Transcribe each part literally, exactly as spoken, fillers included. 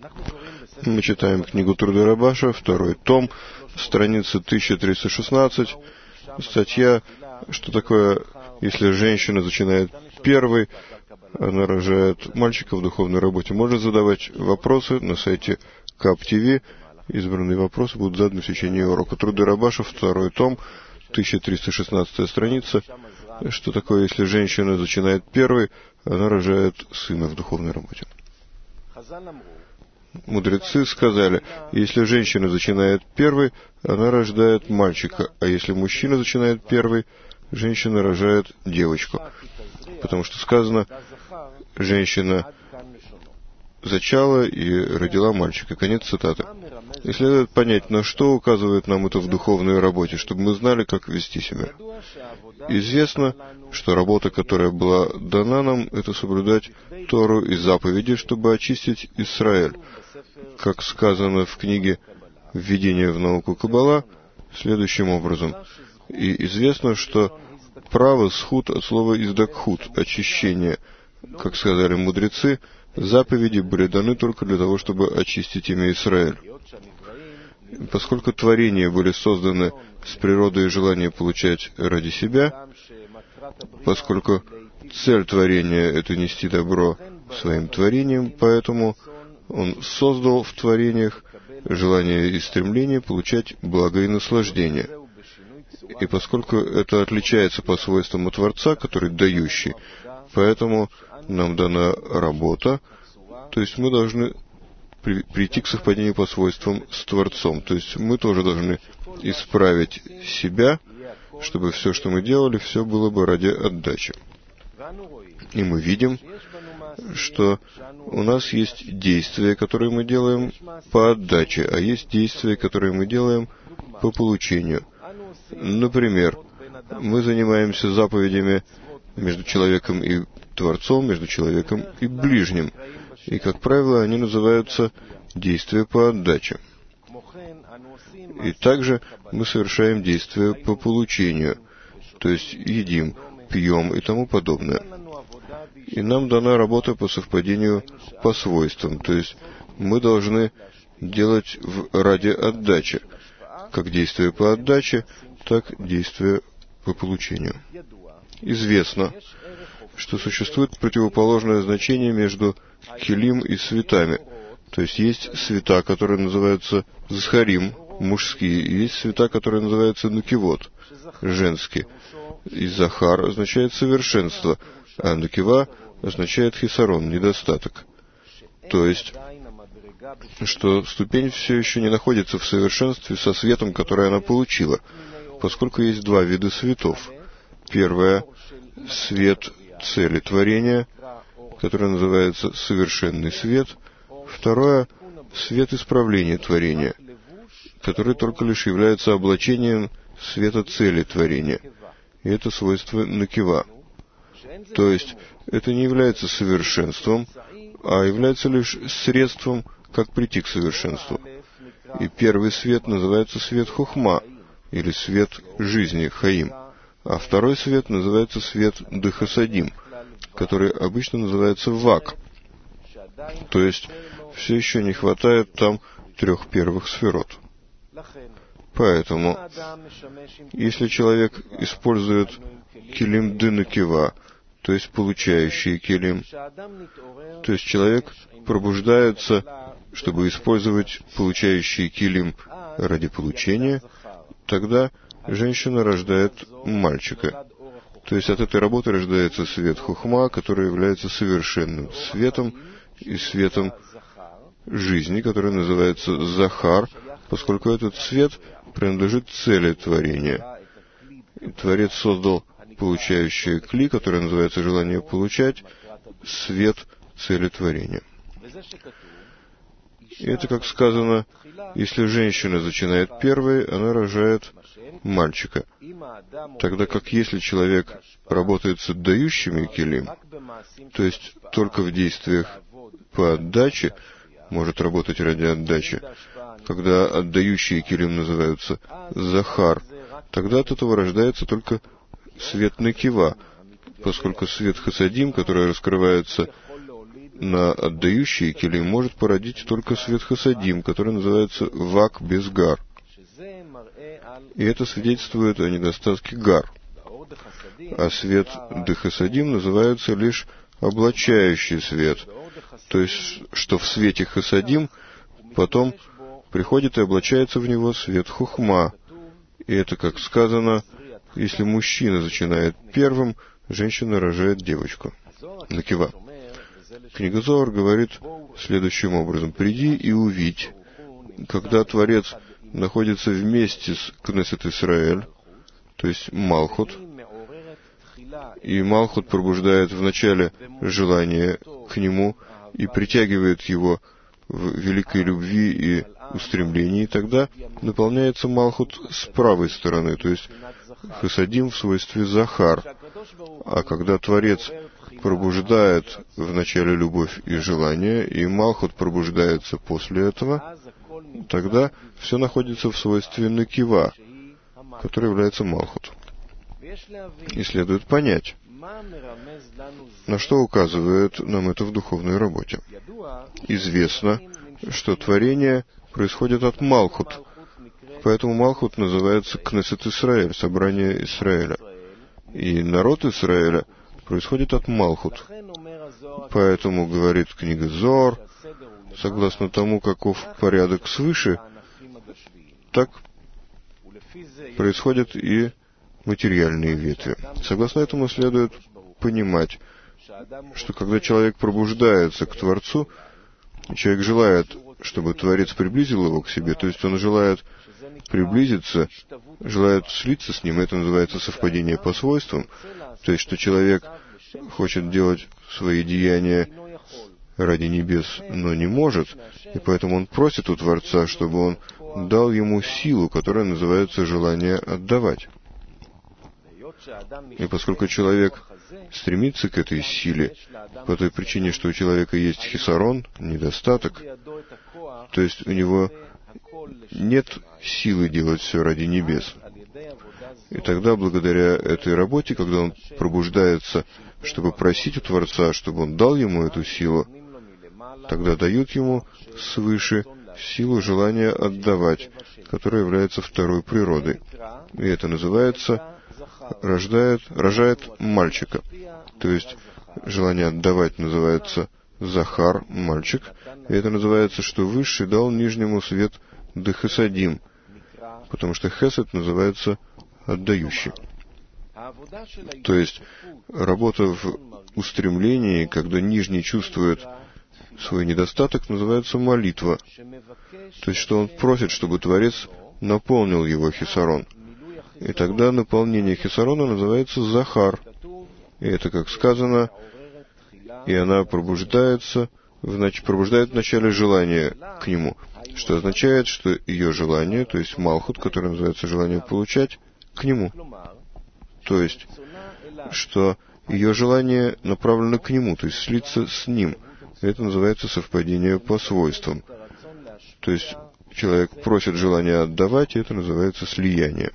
Мы читаем книгу Трудей Рабаша, второй том, страница тысяча триста шестнадцать, статья, что такое, если женщина начинает первой, она рожает мальчика в духовной работе. Можно задавать вопросы на сайте КАП-ТВ. Избранные вопросы будут заданы в течение урока. Трудей Рабаша, второй том, тысяча триста шестнадцатая страница. Что такое, если женщина начинает первой, она рожает сына в духовной работе. Мудрецы сказали, если женщина начинает первой, она рождает мальчика, а если мужчина начинает первой, женщина рожает девочку. Потому что сказано, женщина зачала и родила мальчика. Конец цитаты. И следует понять, на что указывает нам это в духовной работе, чтобы мы знали, как вести себя. Известно, что работа, которая была дана нам, это соблюдать Тору и заповеди, чтобы очистить Исраэль. Как сказано в книге «Введение в науку Каббала» следующим образом. И известно, что право схуд от слова издакхут, очищение. Как сказали мудрецы, заповеди были даны только для того, чтобы очистить имя Исраэль. Поскольку творения были созданы с природой желания получать ради себя, поскольку цель творения — это нести добро своим творением, поэтому Он создал в творениях желание и стремление получать благо и наслаждение. И поскольку это отличается по свойствам от Творца, который дающий, поэтому нам дана работа, то есть мы должны при, прийти к совпадению по свойствам с Творцом. То есть мы тоже должны исправить себя, чтобы все, что мы делали, все было бы ради отдачи. И мы видим, что у нас есть действия, которые мы делаем по отдаче, а есть действия, которые мы делаем по получению. Например, мы занимаемся заповедями между человеком и Творцом, между человеком и ближним. И, как правило, они называются действия по отдаче. И также мы совершаем действия по получению, то есть едим, пьем и тому подобное. И нам дана работа по совпадению по свойствам, то есть мы должны делать в ради отдачи, как действия по отдаче, так действия по получению. Известно, что существует противоположное значение между килим и светами. То есть есть света, которые называются зхарим, мужские, и есть света, которые называются нукивот, женские. И захар означает совершенство, а нукива означает хисарон, недостаток. То есть, что ступень все еще не находится в совершенстве со светом, который она получила, поскольку есть два вида светов. Первое — свет цели творения, который называется совершенный свет. Второе — свет исправления творения, который только лишь является облачением света цели творения. И это свойство накива. То есть, это не является совершенством, а является лишь средством, как прийти к совершенству. И первый свет называется свет хухма, или свет жизни, хаим. А второй свет называется свет дехасадим, который обычно называется вак. То есть, все еще не хватает там трех первых сферот. Поэтому, если человек использует килим дынакива, то есть получающий килим, то есть человек пробуждается, чтобы использовать получающий килим ради получения, тогда женщина рождает мальчика. То есть от этой работы рождается свет хухма, который является совершенным светом и светом жизни, который называется захар, поскольку этот свет принадлежит цели творения. И Творец создал получающее кли, которое называется желание получать, свет цели творения. И это, как сказано, если женщина начинает первой, она рожает мальчика. Тогда как если человек работает с отдающими килим, то есть только в действиях по отдаче, может работать ради отдачи, когда отдающие килим называются захар, тогда от этого рождается только свет накива, поскольку свет хасадим, который раскрывается на отдающие келим может породить только свет хасадим, который называется вак без гар. И это свидетельствует о недостатке гар. А свет дехасадим называется лишь облачающий свет, то есть, что в свете хасадим потом приходит и облачается в него свет хухма. И это, как сказано, если мужчина начинает первым, женщина рожает девочку. Накива. Книга Зоар говорит следующим образом: «Приди и увидь, когда Творец находится вместе с Кнесет Исраэль, то есть Малхут, и Малхут пробуждает вначале желание к нему и притягивает его в великой любви и устремлении, тогда наполняется Малхут с правой стороны, то есть Хасадим в свойстве Захар. А когда Творец пробуждает вначале любовь и желание, и Малхут пробуждается после этого, тогда все находится в свойстве Накива, который является Малхут. И следует понять, на что указывает нам это в духовной работе. Известно, что творение происходит от Малхут, поэтому Малхут называется Кнесет Исраэль, собрание Израиля. И народ Израиля происходит от Малхут. Поэтому, говорит книга Зоар, согласно тому, каков порядок свыше, так происходят и материальные ветви. Согласно этому следует понимать, что когда человек пробуждается к Творцу, человек желает, чтобы Творец приблизил его к себе, то есть он желает приблизиться, желает слиться с ним, это называется совпадение по свойствам, то есть что человек хочет делать свои деяния ради небес, но не может, и поэтому он просит у Творца, чтобы он дал ему силу, которая называется желание отдавать. И поскольку человек стремится к этой силе, по той причине, что у человека есть хисарон, недостаток, то есть у него нет силы делать все ради небес. И тогда, благодаря этой работе, когда он пробуждается, чтобы просить у Творца, чтобы он дал ему эту силу, тогда дают ему свыше силу желания отдавать, которая является второй природой. И это называется рождает, рожает мальчика. То есть желание отдавать называется Захар, мальчик, и это называется, что Высший дал нижнему свет Дехесадим, потому что Хесед называется отдающий. То есть работа в устремлении, когда нижний чувствует свой недостаток, называется молитва. То есть, что он просит, чтобы Творец наполнил его хисарон. И тогда наполнение хисарона называется Захар. И это, как сказано, и она пробуждается, значит, пробуждает вначале желание к нему, что означает, что ее желание, то есть Малхут, которое называется желание получать, к нему. То есть, что ее желание направлено к нему, то есть слиться с ним. Это называется совпадение по свойствам. То есть человек просит желания отдавать, и это называется слияние.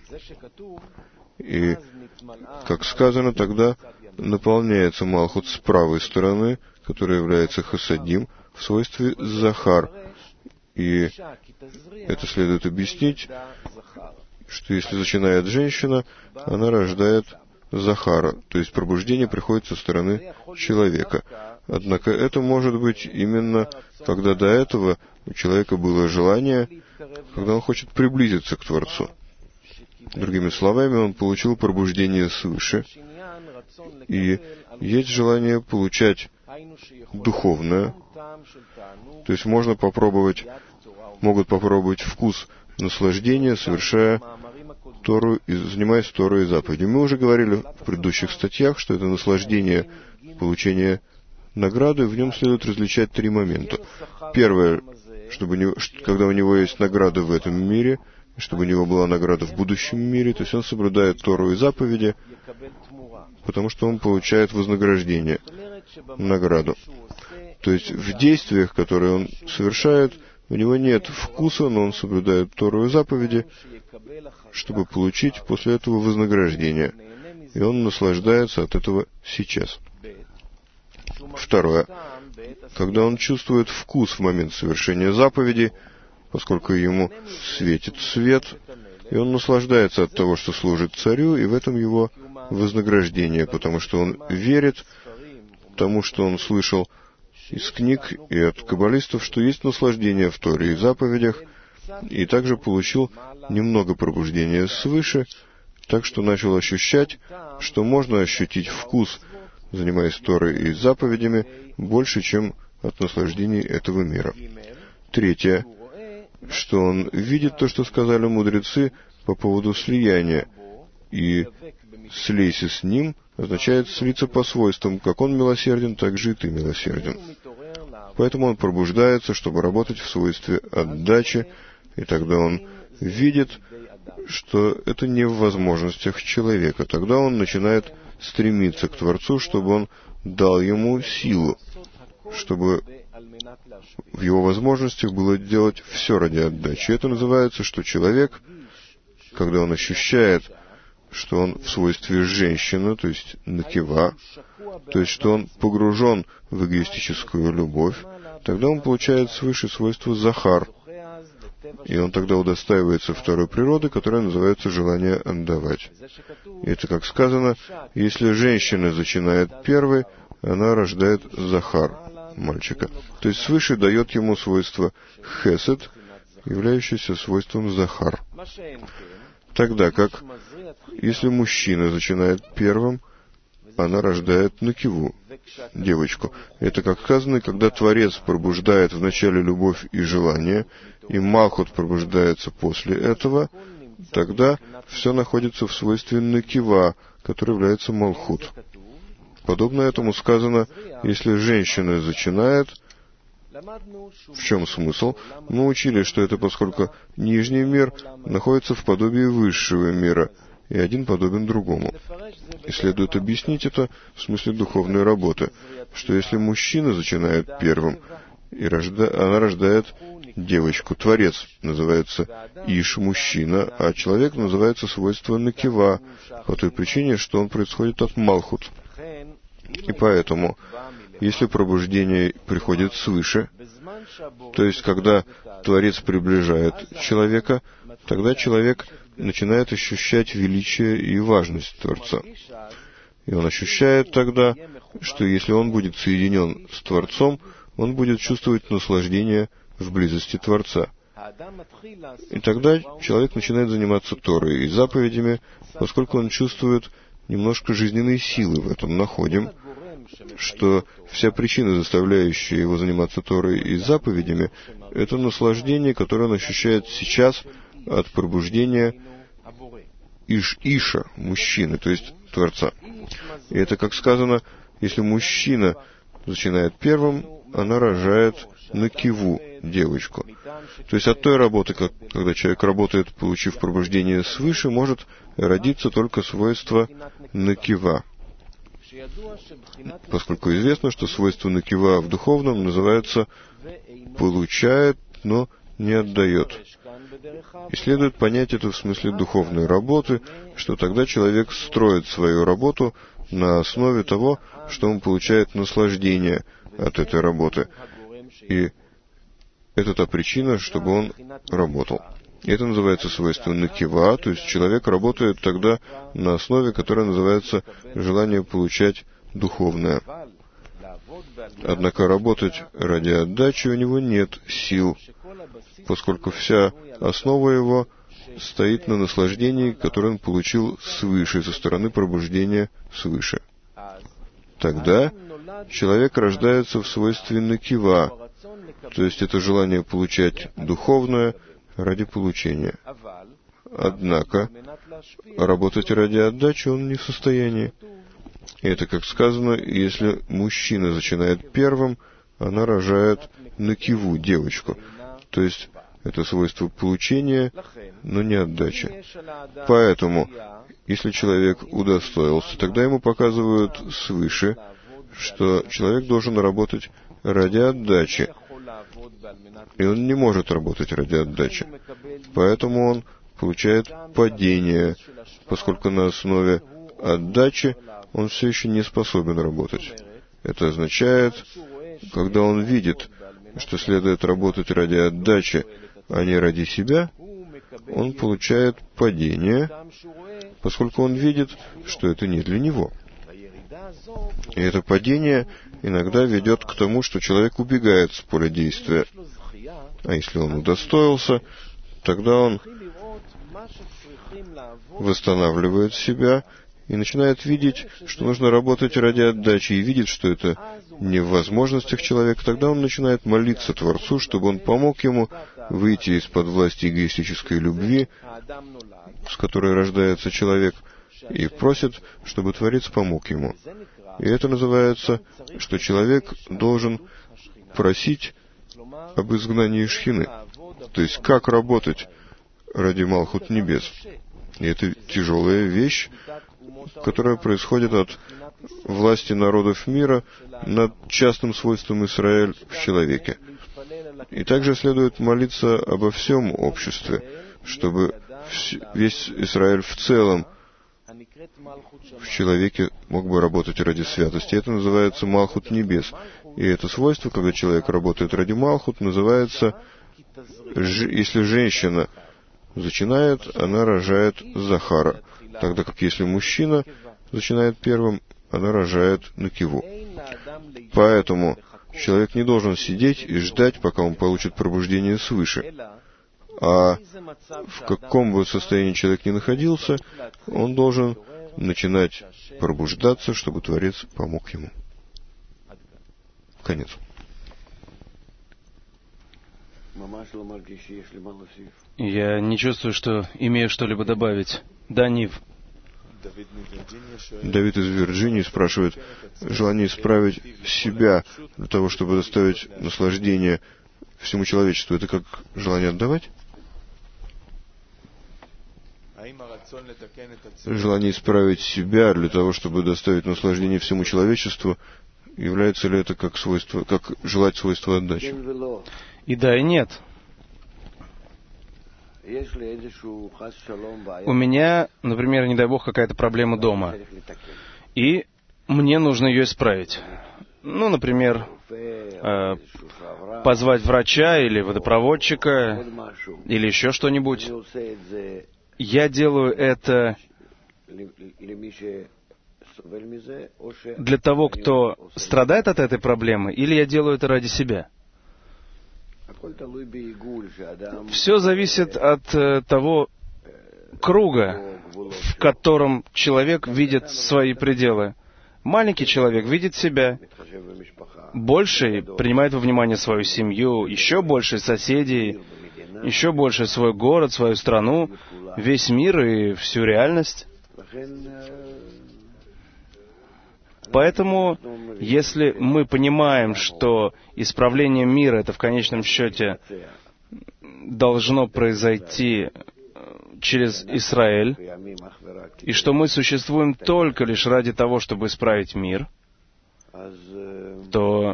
И, как сказано, тогда наполняется Малхут с правой стороны, которая является Хасадим, в свойстве Захар. И это следует объяснить, что если зачинает женщина, она рождает Захара, то есть пробуждение приходит со стороны человека. Однако это может быть именно, когда до этого у человека было желание, когда он хочет приблизиться к Творцу. Другими словами, он получил пробуждение свыше, и есть желание получать духовное, то есть можно попробовать, могут попробовать вкус наслаждения, совершая Тору, и занимаясь Торой и заповедью. Мы уже говорили в предыдущих статьях, что это наслаждение получения награды, в нем следует различать три момента. Первое, чтобы не, когда у него есть награда в этом мире, чтобы у него была награда в будущем мире, то есть он соблюдает Тору и заповеди, потому что он получает вознаграждение, награду. То есть в действиях, которые он совершает, у него нет вкуса, но он соблюдает Тору и заповеди, чтобы получить после этого вознаграждение. И он наслаждается от этого сейчас. Второе. когда он чувствует вкус в момент совершения заповеди, поскольку ему светит свет, и он наслаждается от того, что служит царю, и в этом его вознаграждение, потому что он верит тому, что он слышал из книг и от каббалистов, что есть наслаждение в Торе и заповедях, и также получил немного пробуждения свыше, так что начал ощущать, что можно ощутить вкус, занимаясь Торой и заповедями, больше, чем от наслаждений этого мира. Третье, что он видит то, что сказали мудрецы по поводу слияния, и «слейся с ним» означает слиться по свойствам, как он милосерден, так же и ты милосерден. Поэтому он пробуждается, чтобы работать в свойстве отдачи, и тогда он видит, что это не в возможностях человека. Тогда он начинает стремиться к Творцу, чтобы он дал ему силу, чтобы в его возможностях было делать все ради отдачи. Это называется, что человек, когда он ощущает, что он в свойстве женщины, то есть накива, то есть что он погружен в эгоистическую любовь, тогда он получает свыше свойство захар, и он тогда удостаивается второй природы, которая называется желание отдавать. И это, как сказано, если женщина зачинает первой, она рождает захар, мальчика. То есть свыше дает ему свойство хесед, являющееся свойством захар. Тогда как, если мужчина зачинает первым, она рождает накиву, девочку. Это, как сказано, когда Творец пробуждает вначале любовь и желание, и Малхут пробуждается после этого, тогда все находится в свойстве накива, который является Малхут. Подобно этому сказано, если женщина зачинает, в чем смысл? Мы учили, что это поскольку нижний мир находится в подобии высшего мира, и один подобен другому. И следует объяснить это в смысле духовной работы, что если мужчина зачинает первым, и рожда... она рождает девочку, Творец называется Иш, мужчина, а человек называется свойство накива, по той причине, что он происходит от Малхут. И поэтому, если пробуждение приходит свыше, то есть когда Творец приближает человека, тогда человек начинает ощущать величие и важность Творца. И он ощущает тогда, что если он будет соединен с Творцом, он будет чувствовать наслаждение в близости Творца. И тогда человек начинает заниматься Торой и заповедями, поскольку он чувствует немножко жизненной силы в этом. Находим, что вся причина, заставляющая его заниматься Торой и заповедями, это наслаждение, которое он ощущает сейчас от пробуждения Иш-Иша, мужчины, то есть Творца. И это, как сказано, если мужчина начинает первым, она рожает накиву, девочку. То есть от той работы, как, когда человек работает, получив пробуждение свыше, может родиться только свойство накива. Поскольку известно, что свойство накива в духовном называется «получает, но не отдает». И следует понять это в смысле духовной работы, что тогда человек строит свою работу на основе того, что он получает наслаждение от этой работы. И это та причина, чтобы он работал. И это называется свойство накива, то есть человек работает тогда на основе, которая называется желание получать духовное. Однако работать ради отдачи у него нет сил, поскольку вся основа его стоит на наслаждении, которое он получил свыше, со стороны пробуждения свыше. Тогда человек рождается в свойстве накива, то есть это желание получать духовное ради получения. Однако работать ради отдачи он не в состоянии. И это, как сказано, если мужчина зачинает первым, она рожает накиву, девочку. То есть это свойство получения, но не отдачи. Поэтому, если человек удостоился, тогда ему показывают свыше, что человек должен работать ради отдачи. И он не может работать ради отдачи. Поэтому он получает падение, поскольку на основе отдачи он все еще не способен работать. Это означает, когда он видит, что следует работать ради отдачи, а не ради себя, он получает падение, поскольку он видит, что это не для него. И это падение иногда ведет к тому, что человек убегает с поля действия. А если он удостоился, тогда он восстанавливает себя и начинает видеть, что нужно работать ради отдачи, и видит, что это не в возможностях человека. Тогда он начинает молиться Творцу, чтобы он помог ему выйти из-под власти эгоистической любви, с которой рождается человек, и просит, чтобы Творец помог ему. И это называется, что человек должен просить об изгнании Шхины. То есть, как работать ради Малхут Небес. И это тяжелая вещь, которая происходит от власти народов мира над частным свойством Израиль в человеке. И также следует молиться обо всем обществе, чтобы весь Израиль в целом в человеке мог бы работать ради святости. Это называется Малхут Небес. И это свойство, когда человек работает ради Малхут, называется, если женщина зачинает, она рожает Захара, тогда как если мужчина зачинает первым, она рожает Накиву. Поэтому человек не должен сидеть и ждать, пока он получит пробуждение свыше. А в каком бы состоянии человек ни находился, он должен начинать пробуждаться, чтобы Творец помог ему. Конец. Я не чувствую, что имею что-либо добавить. Да, Нив. Давид из Вирджинии спрашивает, желание исправить себя для того, чтобы доставить наслаждение всему человечеству, это как желание отдавать? Желание исправить себя для того, чтобы доставить наслаждение всему человечеству, является ли это как свойство, как желать свойства отдачи? И да, и нет. У меня, например, не дай бог, какая-то проблема дома, и мне нужно ее исправить. Ну, например, э, позвать врача или водопроводчика, или еще что-нибудь. Я делаю это для того, кто страдает от этой проблемы, или я делаю это ради себя? Все зависит от э, того круга, в котором человек видит свои пределы. Маленький человек видит себя, больший принимает во внимание свою семью, еще больше соседей, еще больше свой город, свою страну, весь мир и всю реальность. Поэтому, если мы понимаем, что исправление мира — это в конечном счете должно произойти через Израиль, и что мы существуем только лишь ради того, чтобы исправить мир, то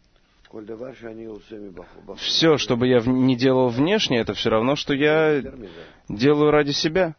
все, что бы я не делал внешне, это все равно, что я делаю ради себя.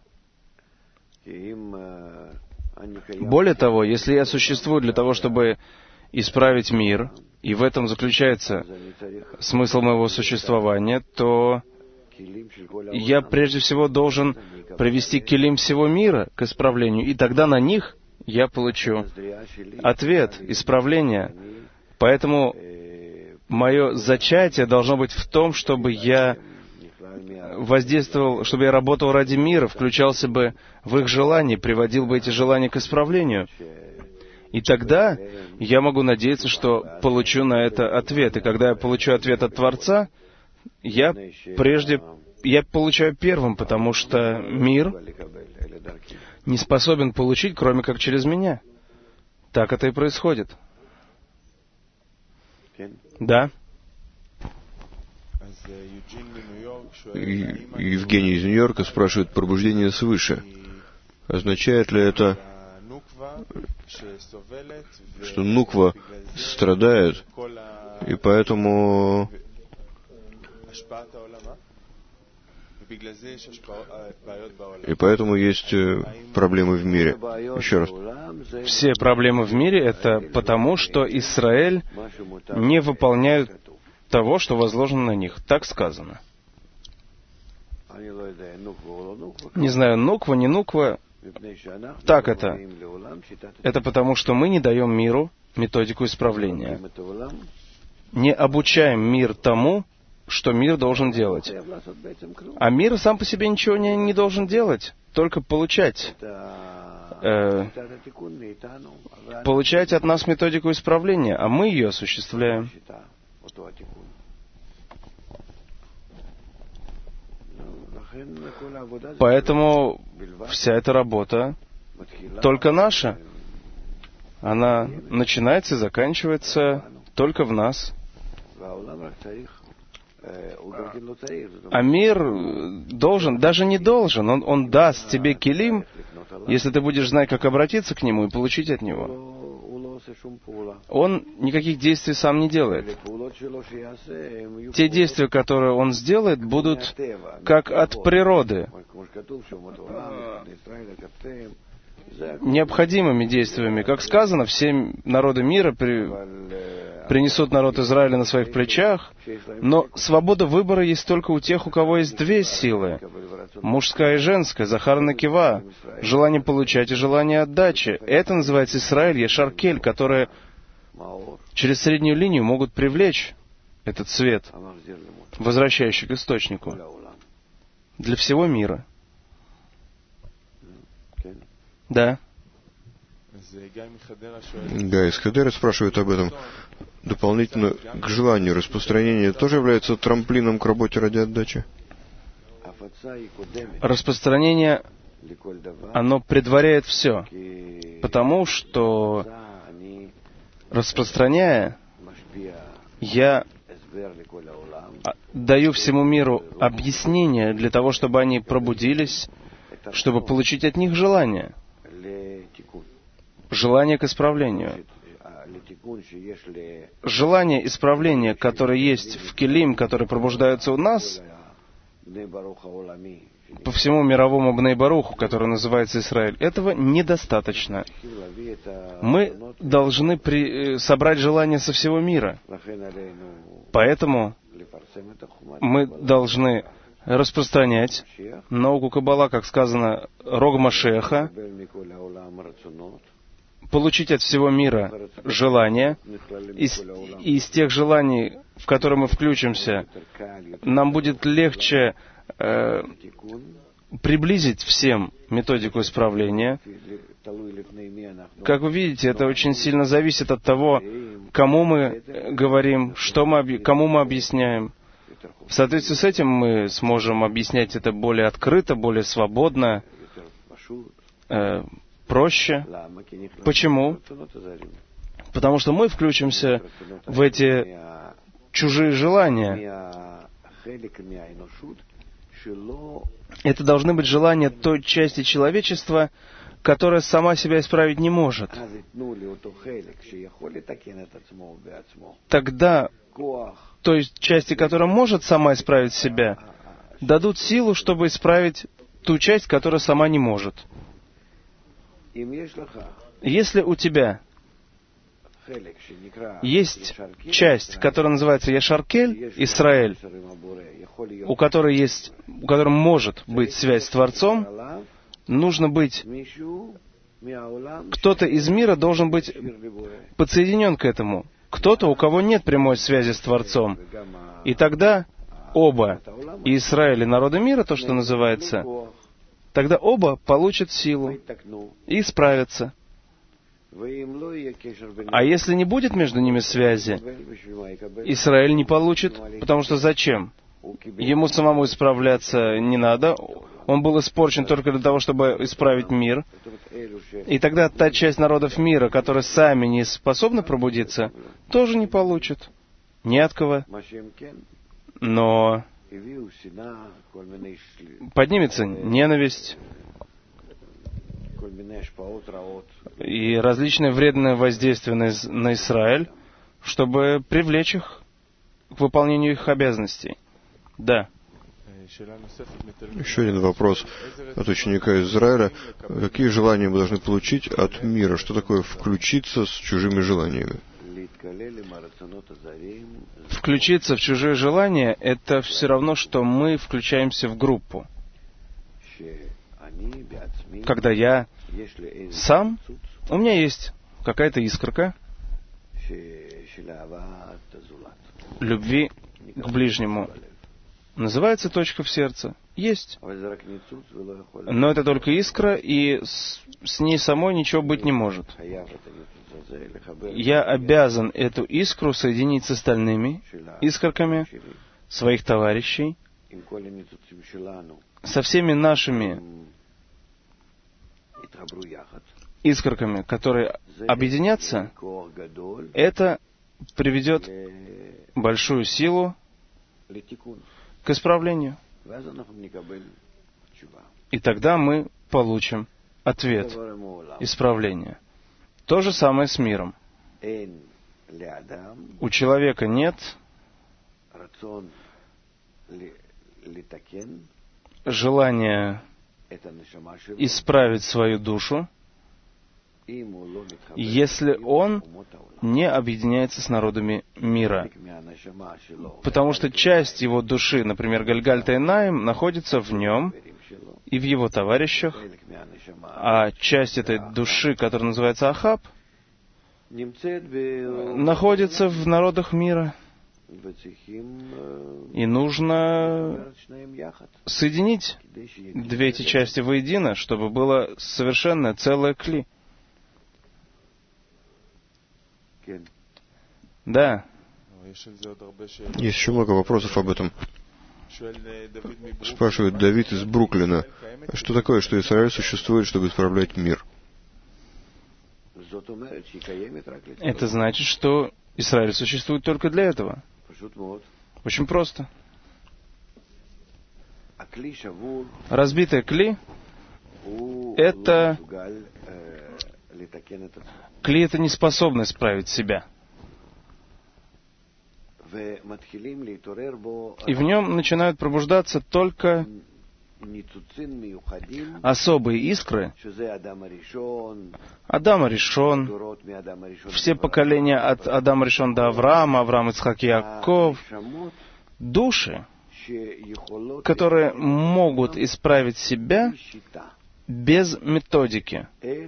Более того, если я существую для того, чтобы исправить мир, и в этом заключается смысл моего существования, то я прежде всего должен привести килим всего мира к исправлению, и тогда на них я получу ответ, исправление. Поэтому мое зачатие должно быть в том, чтобы я воздействовал, чтобы я работал ради мира, включался бы в их желания, приводил бы эти желания к исправлению. И тогда я могу надеяться, что получу на это ответ. И когда я получу ответ от Творца, я прежде, я получаю первым, потому что мир не способен получить, кроме как через меня. Так это и происходит. Да. Евгений из Нью-Йорка спрашивает, пробуждение свыше. Означает ли это, что Нуква страдает, и поэтому И поэтому есть проблемы в мире. Еще раз. Все проблемы в мире — это потому, что Израиль не выполняют того, что возложено на них. Так сказано. Не знаю, нуква, не нуква. Так это. Это потому, что мы не даем миру методику исправления. Не обучаем мир тому, что мир должен делать. А мир сам по себе ничего не, не должен делать, только получать. Э, получать от нас методику исправления, а мы ее осуществляем. Поэтому вся эта работа только наша. Она начинается и заканчивается только в нас. А мир должен, даже не должен, он, он даст тебе килим, если ты будешь знать, как обратиться к нему и получить от него. Он никаких действий сам не делает. Те действия, которые он сделает, будут как от природы, необходимыми действиями. Как сказано, все народы мира при... принесут народ Израиля на своих плечах, но свобода выбора есть только у тех, у кого есть две силы. Мужская и женская, Захар и Накива, желание получать и желание отдачи. Это называется Исраэль, Ешар-Кель, которые через среднюю линию могут привлечь этот свет, возвращающий к источнику, для всего мира. Да. Да, из Хадера спрашивают об этом. Дополнительно к желанию распространения тоже является трамплином к работе ради отдачи? Распространение, оно предваряет все, потому что, распространяя, я даю всему миру объяснение для того, чтобы они пробудились, чтобы получить от них желание. Желание к исправлению. Желание исправления, которое есть в Келим, которые пробуждаются у нас, по всему мировому Бней Баруху, который называется Израиль, этого недостаточно. Мы должны при... собрать желание со всего мира. Поэтому мы должны распространять науку Каббала, как сказано, Рог Машеха, получить от всего мира желания. Из, из тех желаний, в которые мы включимся, нам будет легче э, приблизить всем методику исправления. Как вы видите, это очень сильно зависит от того, кому мы говорим, что мы, кому мы объясняем. В соответствии с этим мы сможем объяснять это более открыто, более свободно, э, проще. Почему? Потому что мы включимся в эти чужие желания. Это должны быть желания той части человечества, которая сама себя исправить не может. Тогда той части, которая может сама исправить себя, дадут силу, чтобы исправить ту часть, которая сама не может. Если у тебя есть часть, которая называется Ешар-Кель, Исраэль, у которой есть, у которой может быть связь с Творцом, нужно быть, кто-то из мира должен быть подсоединен к этому. Кто-то, у кого нет прямой связи с Творцом. И тогда оба, и Израиль, и народы мира, то, что называется, тогда оба получат силу и исправятся. А если не будет между ними связи, Израиль не получит, потому что зачем? Ему самому исправляться не надо. Он был испорчен только для того, чтобы исправить мир. И тогда та часть народов мира, которые сами не способны пробудиться, тоже не получит. Ни от кого. Но поднимется ненависть и различные вредные воздействия на, на Израиль, чтобы привлечь их к выполнению их обязанностей. Да. Еще один вопрос от ученика Израиля. Какие желания мы должны получить от мира? Что такое включиться с чужими желаниями? Включиться в чужие желания — это все равно, что мы включаемся в группу. Когда я сам, у меня есть какая-то искорка любви к ближнему. Называется точка в сердце. Есть. Но это только искра, и с, с ней самой ничего быть не может. Я обязан эту искру соединить с остальными искорками своих товарищей, со всеми нашими искорками, которые объединятся. Это приведет большую силу к исправлению. И тогда мы получим ответ, исправление. То же самое с миром. У человека нет желания исправить свою душу, если он не объединяется с народами мира. Потому что часть его души, например, Гальгальта Эйнаим, находится в нем и в его товарищах, а часть этой души, которая называется Ахаб, находится в народах мира. И нужно соединить две эти части воедино, чтобы было совершенное целое кли. Да. Есть еще много вопросов об этом. Спрашивает Давид из Бруклина. Что такое, что Израиль существует, чтобы исправлять мир? Это значит, что Израиль существует только для этого. Очень просто. Разбитое кли — это... Кли — это не способно исправить себя. И в нем начинают пробуждаться только особые искры. Адам Аришон, все поколения от Адама Аришон до Авраама, Авраам, Ицхак, Яаков, души, которые могут исправить себя без методики,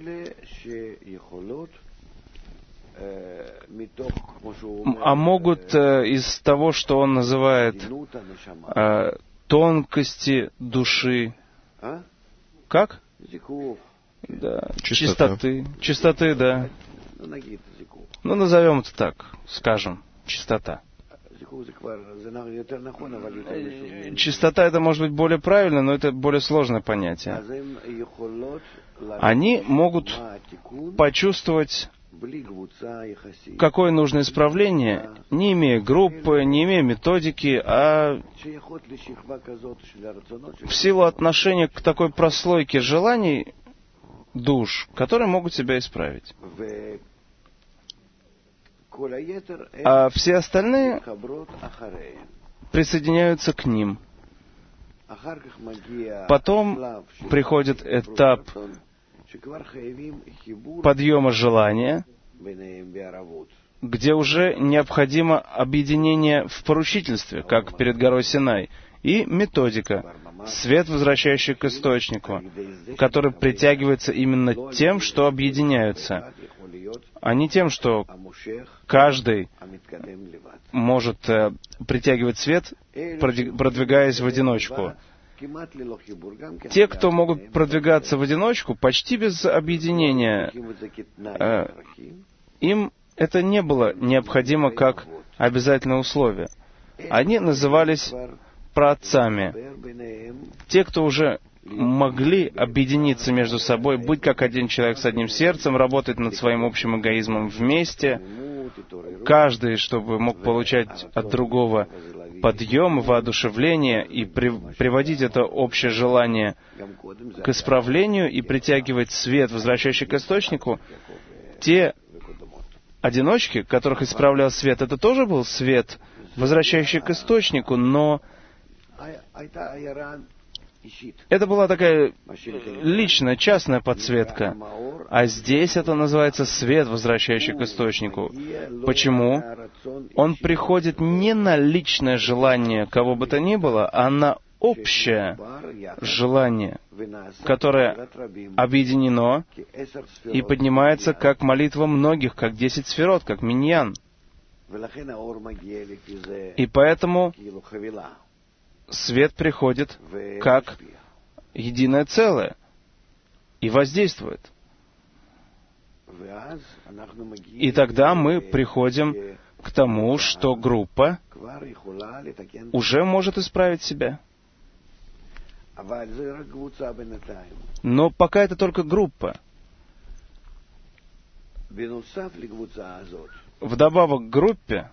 а могут э, из того, что он называет э, тонкости души. Как? Да. Чистоты. Чистоты, да. Ну, назовем это так, скажем, чистота. Чистота — это может быть более правильно, но это более сложное понятие. Они могут почувствовать, какое нужно исправление, не имея группы, не имея методики, а в силу отношения к такой прослойке желаний душ, которые могут себя исправить. А все остальные присоединяются к ним. Потом приходит этап подъема желания, где уже необходимо объединение в поручительстве, как перед горой Синай, и методика, свет, возвращающий к источнику, который притягивается именно тем, что объединяются, а не тем, что каждый может э, притягивать свет, продвигаясь в одиночку. Те, кто могут продвигаться в одиночку, почти без объединения, э, им это не было необходимо как обязательное условие. Они назывались праотцами. Те, кто уже могли объединиться между собой, быть как один человек с одним сердцем, работать над своим общим эгоизмом вместе, каждый, чтобы мог получать от другого подъем, воодушевление и при, приводить это общее желание к исправлению и притягивать свет, возвращающий к источнику, те одиночки, которых исправлял свет, это тоже был свет, возвращающий к источнику, но Это была такая личная, частная подсветка. А здесь это называется свет, возвращающий к источнику. Почему? Он приходит не на личное желание кого бы то ни было, а на общее желание, которое объединено и поднимается как молитва многих, как десять сферот, как миньян. И поэтому свет приходит как единое целое и воздействует. И тогда мы приходим к тому, что группа уже может исправить себя. Но пока это только группа. Вдобавок к группе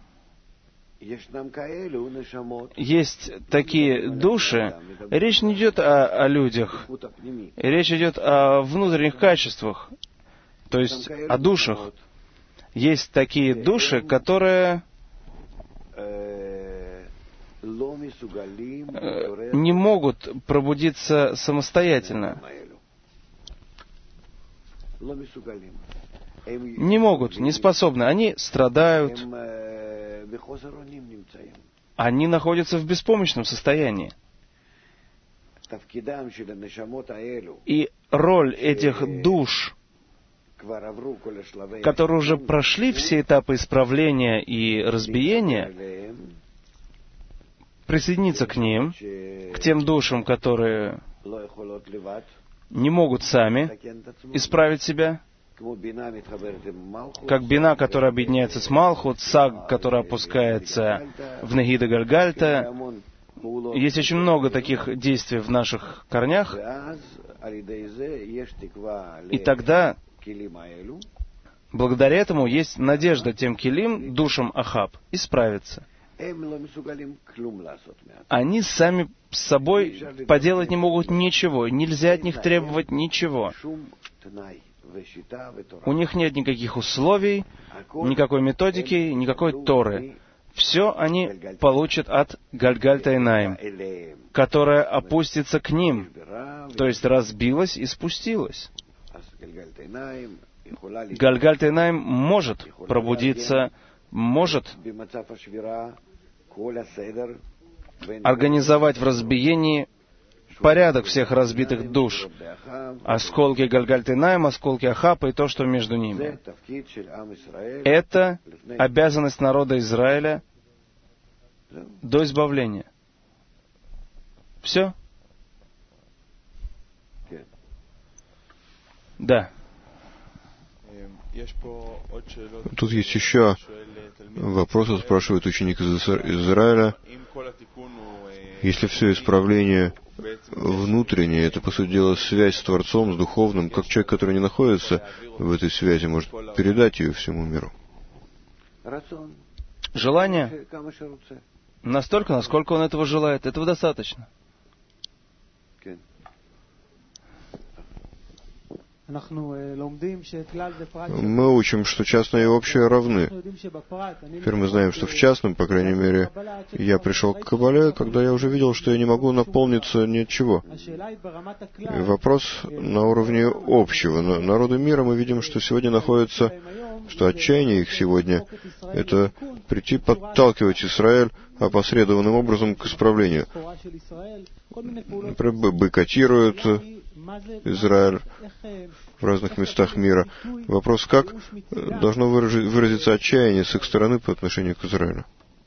есть такие души, речь не идет о, о людях, речь идет о внутренних качествах, то есть о душах. Есть такие души, которые не могут пробудиться самостоятельно. Не могут, не способны. Они страдают. Они находятся в беспомощном состоянии. И роль этих душ, которые уже прошли все этапы исправления и разбиения, присоединиться к ним, к тем душам, которые не могут сами исправить себя, как бина, которая объединяется с Малхут, Саг, который опускается в Нагида Гальгальта. Есть очень много таких действий в наших корнях. И тогда, благодаря этому, есть надежда тем килим, душам Ахаб, исправиться. Они сами с собой поделать не могут ничего. Нельзя от них требовать ничего. У них нет никаких условий, никакой методики, никакой Торы. Все они получат от Гальгальта Эйнаим, которая опустится к ним, то есть разбилась и спустилась. Гальгальт Эйнаим может пробудиться, может организовать в разбиении порядок всех разбитых душ, осколки Гальгальт Эйнаим, осколки Ахапа и то, что между ними. Это обязанность народа Израиля до избавления. Все? Да. Тут есть еще вопросы, спрашивает ученик из Израиля. Если все исправление внутреннее, это, по сути дела, связь с Творцом, с Духовным, как человек, который не находится в этой связи, может передать ее всему миру? Желание настолько, насколько он этого желает. Этого достаточно. Мы учим, что частное и общее равны. Теперь мы знаем, что в частном, по крайней мере, я пришел к Кабале, когда я уже видел, что я не могу наполниться ни от чего. И вопрос на уровне общего. Народы мира мы видим, что сегодня находится, что отчаяние их сегодня — это прийти подталкивать Израиль опосредованным образом к исправлению. Например, бойкотируют Израиль в разных местах мира. Вопрос, как должно выразиться отчаяние с их стороны по отношению к Израилю?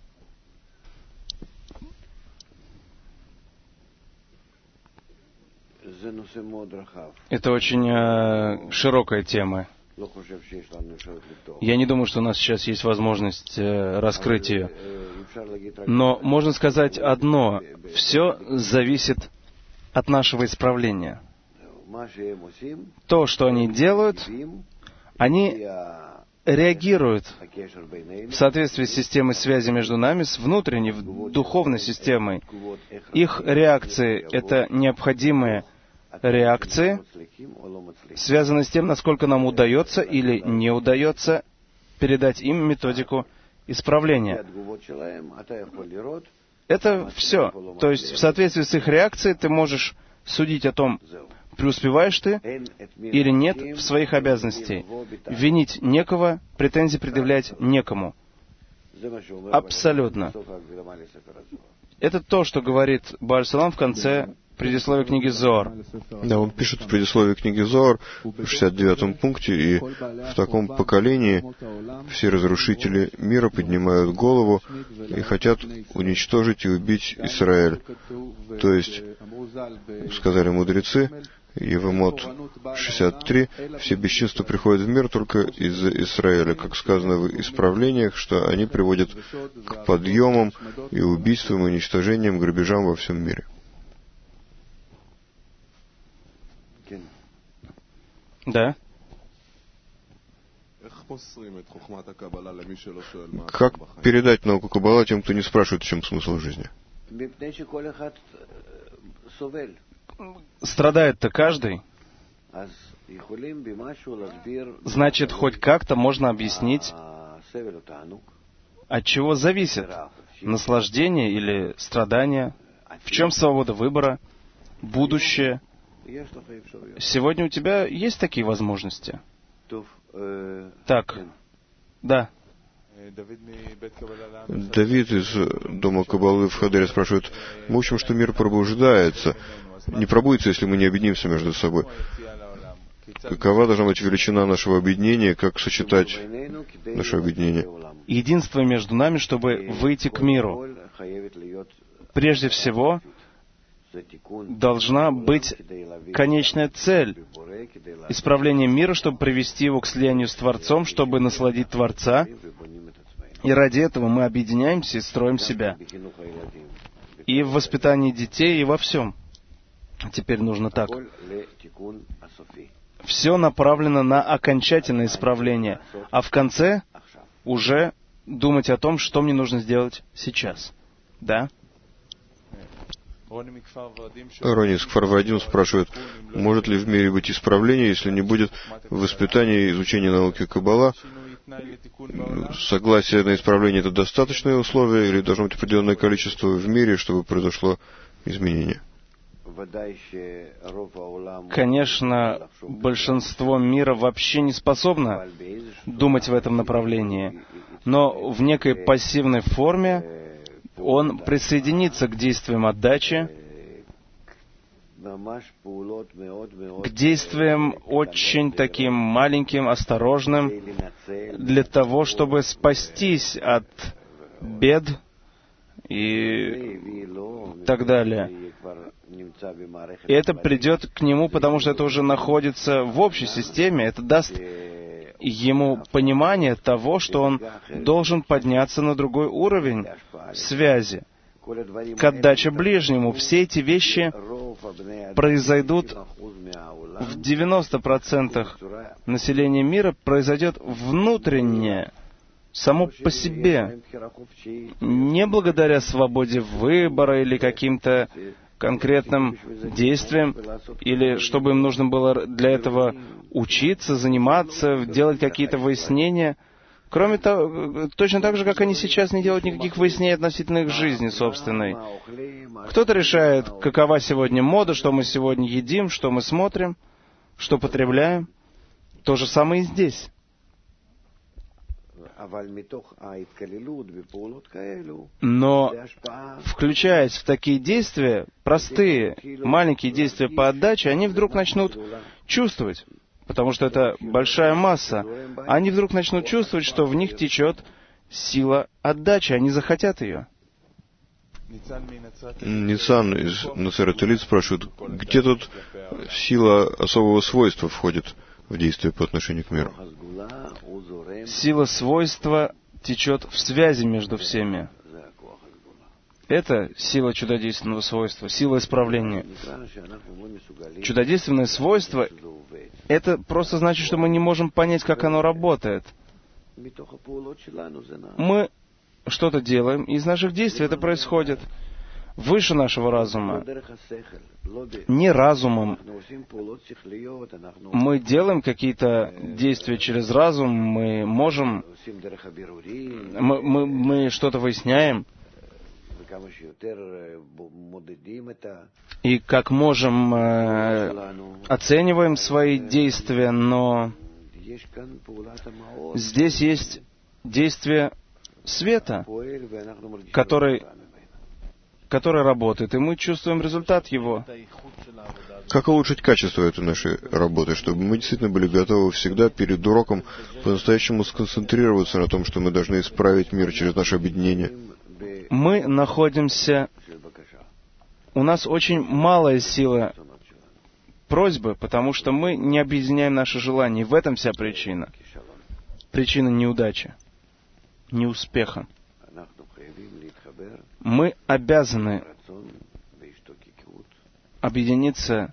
Это очень э, широкая тема. Я не думаю, что у нас сейчас есть возможность э, раскрыть ее. Но можно сказать одно. Все зависит от нашего исправления. То, что они делают, они реагируют в соответствии с системой связи между нами, с внутренней, духовной системой. Их реакции — это необходимые реакции, связанные с тем, насколько нам удается или не удается передать им методику исправления. Это все. То есть в соответствии с их реакцией ты можешь судить о том, преуспеваешь ты или нет в своих обязанностях. Винить некого, претензий предъявлять некому. Абсолютно. Это то, что говорит Бааль Сулам в конце предисловия книги Зоар. Да, он пишет в предисловии книги Зоар в шестьдесят девятом пункте, и в таком поколении все разрушители мира поднимают голову и хотят уничтожить и убить Израиль. То есть, сказали мудрецы, Евамот шестьдесят три, все бесчинства приходят в мир только из-за Израиля, как сказано в исправлениях, что они приводят к подъемам и убийствам, и уничтожениям, грабежам во всем мире. Да. Как передать науку Каббала тем, кто не спрашивает, в чем смысл жизни? Страдает-то каждый. Значит, хоть как-то можно объяснить, от чего зависит наслаждение или страдание, в чем свобода выбора, будущее. Сегодня у тебя есть такие возможности? Так, да. Давид из дома Каббалы в Хадере спрашивает, мы учим, что мир пробуждается. Не пробудится, если мы не объединимся между собой. Какова должна быть величина нашего объединения, как сочетать наше объединение? Единство между нами, чтобы выйти к миру. Прежде всего, должна быть конечная цель — исправление мира, чтобы привести его к слиянию с Творцом, чтобы насладить Творца. И ради этого мы объединяемся и строим себя. И в воспитании детей, и во всем. Теперь нужно так. Все направлено на окончательное исправление, а в конце уже думать о том, что мне нужно сделать сейчас. Да? Рони из Кфар-Варадим спрашивает, может ли в мире быть исправление, если не будет воспитания и изучения науки Каббала? Согласие на исправление — это достаточное условие, или должно быть определенное количество в мире, чтобы произошло изменение? Конечно, большинство мира вообще не способно думать в этом направлении, но в некой пассивной форме он присоединится к действиям отдачи, к действиям очень таким маленьким, осторожным, для того, чтобы спастись от бед и так далее. И это придет к нему, потому что это уже находится в общей системе, это даст ему понимание того, что он должен подняться на другой уровень связи, к отдаче ближнему. Все эти вещи произойдут в девяноста процентах населения мира, произойдет внутреннее, само по себе, не благодаря свободе выбора или каким-то конкретным действиям, или чтобы им нужно было для этого учиться, заниматься, делать какие-то выяснения. Кроме того, точно так же, как они сейчас не делают никаких выяснений относительно их жизни собственной. Кто-то решает, какова сегодня мода, что мы сегодня едим, что мы смотрим, что потребляем. То же самое и здесь. Но, включаясь в такие действия, простые, маленькие действия по отдаче, они вдруг начнут чувствовать, потому что это большая масса, они вдруг начнут чувствовать, что в них течет сила отдачи, они захотят ее. Нисан из Нацерет-Илит спрашивает, где тут сила особого свойства входит в действие по отношению к миру? Сила свойства течет в связи между всеми. Это сила чудодейственного свойства, сила исправления. Чудодейственное свойство — это просто значит, что мы не можем понять, как оно работает. Мы что-то делаем, и из наших действий это происходит выше нашего разума. Не разумом. Мы делаем какие-то действия через разум, мы можем, мы, мы, мы что-то выясняем, и как можем э, оцениваем свои действия, но здесь есть действие света, который, который работает, и мы чувствуем результат его. Как улучшить качество этой нашей работы, чтобы мы действительно были готовы всегда перед уроком по-настоящему сконцентрироваться на том, что мы должны исправить мир через наше объединение? Мы находимся... У нас очень малая сила просьбы, потому что мы не объединяем наши желания. И в этом вся причина. Причина неудачи, неуспеха. Мы обязаны объединиться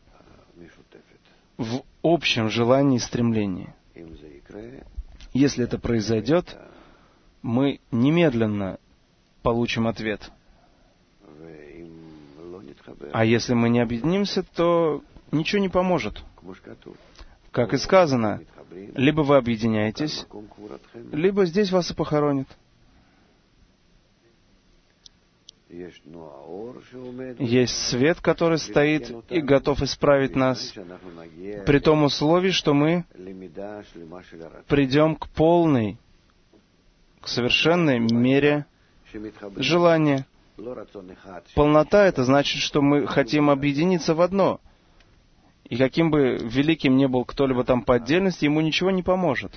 в общем желании и стремлении. Если это произойдет, мы немедленно получим ответ. А если мы не объединимся, то ничего не поможет. Как и сказано, либо вы объединяетесь, либо здесь вас и похоронят. Есть свет, который стоит и готов исправить нас, при том условии, что мы придем к полной, к совершенной мере желания. Полнота — это значит, что мы хотим объединиться в одно. И каким бы великим ни был кто-либо там по отдельности, ему ничего не поможет.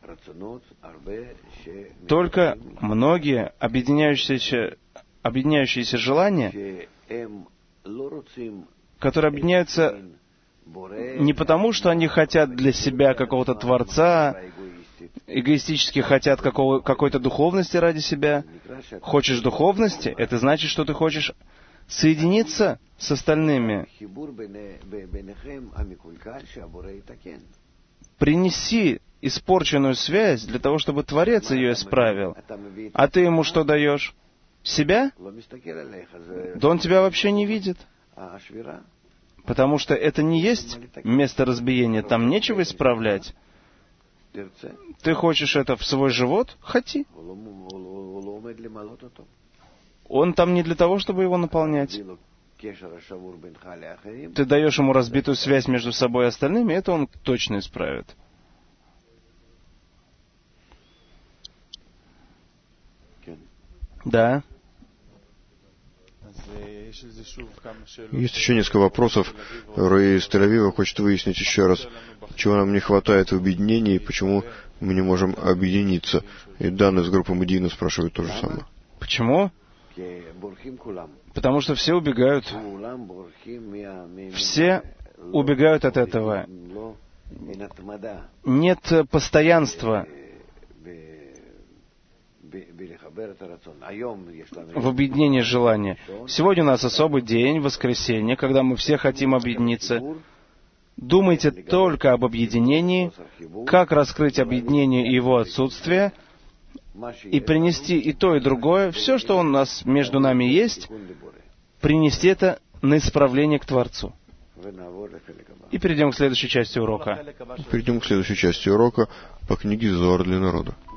Только многие объединяющиеся объединяющиеся желания, которые объединяются не потому, что они хотят для себя какого-то Творца, эгоистически хотят какого, какой-то духовности ради себя. Хочешь духовности, это значит, что ты хочешь соединиться с остальными. Принеси испорченную связь для того, чтобы Творец ее исправил. А ты ему что даешь? Себя? Да он тебя вообще не видит. Потому что это не есть место разбиения, там нечего исправлять. Ты хочешь это в свой живот? Хоти. Он там не для того, чтобы его наполнять. Ты даешь ему разбитую связь между собой и остальными, это он точно исправит. Да. Есть еще несколько вопросов. Рэй из Тель-Авива хочет выяснить еще раз, чего нам не хватает в объединении и почему мы не можем объединиться. И Дан из группы Медина спрашивает то же самое. Почему? Потому что все убегают. Все убегают от этого. Нет постоянства в объединении желания. Сегодня у нас особый день, воскресенье, когда мы все хотим объединиться. Думайте только об объединении, как раскрыть объединение и его отсутствие, и принести и то, и другое, все, что у нас между нами есть, принести это на исправление к Творцу. И перейдем к следующей части урока. Перейдем к следующей части урока по книге «Зоар для народа».